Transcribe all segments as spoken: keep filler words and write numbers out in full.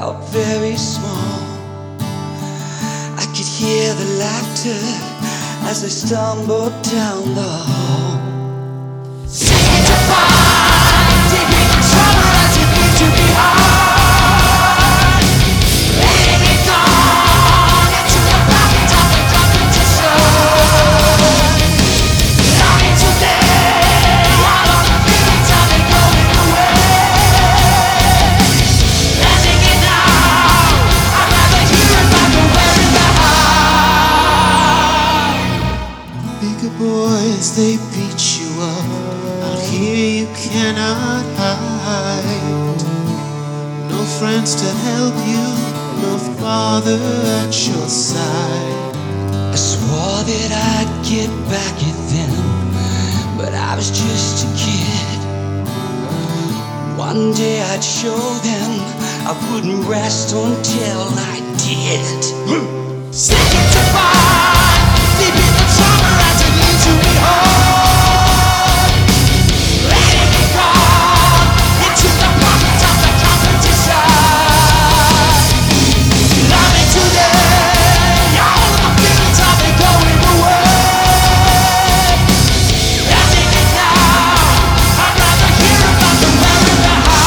are very small. I could hear the laughter as I stumbled down the hall. Singing to find, deep in trouble as you need to be hard. Letting it gone into the pocket of the competition. Longing to lay all of the feelings of it going away. Letting it now, I'd rather hear it by the way in the heart. Bigger boys, they beat you up. Out here you cannot hide. No friends to help you, no father at your side. I swore that I'd get back at them, but I was just a kid. One day I'd show them I wouldn't rest until I did. Sticking to find, deep in the summer as it needs to be hard. Letting it go into the pockets of the competition. Loving today, all of the feelings of it going away. Letting it now, I'd rather hear about the well in the heart.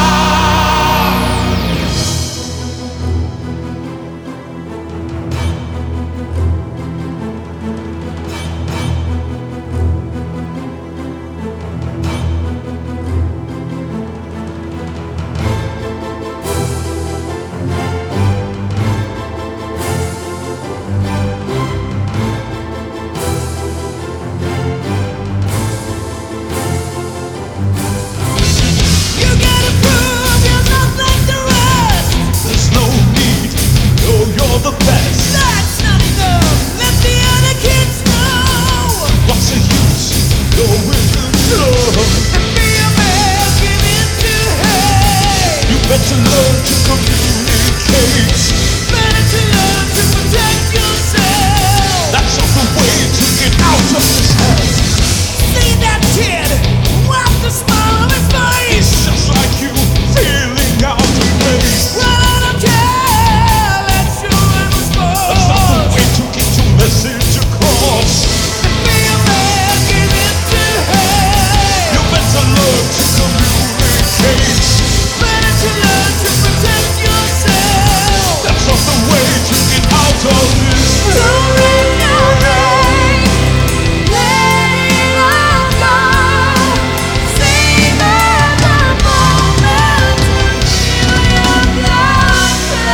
You gotta prove you're not like the rest. There's no need, no, you're the best. That's not enough. Let the other kids know. What's the use? Going to love. And be a man, give in to hate. You better learn to communicate. Better to learn to protect yourself. That's not the way to get out of this hell. See that kid? Wipe the smile on his face. It's just like you feeling out of place. Well, I don't care. Let's show him a That's not the sport. way to get your message across. And be a man, give in to hate. You better learn to communicate. Better to learn to protect yourself. That's not the way to get out of this hell. Don't let no rain, letting all go. Savor the moment, feel your blood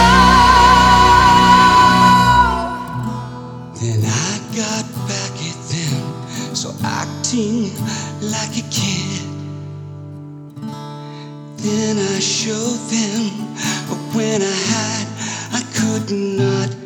flow. Then I got back at them, so acting like a kid. Then I showed them, but when I had, I could not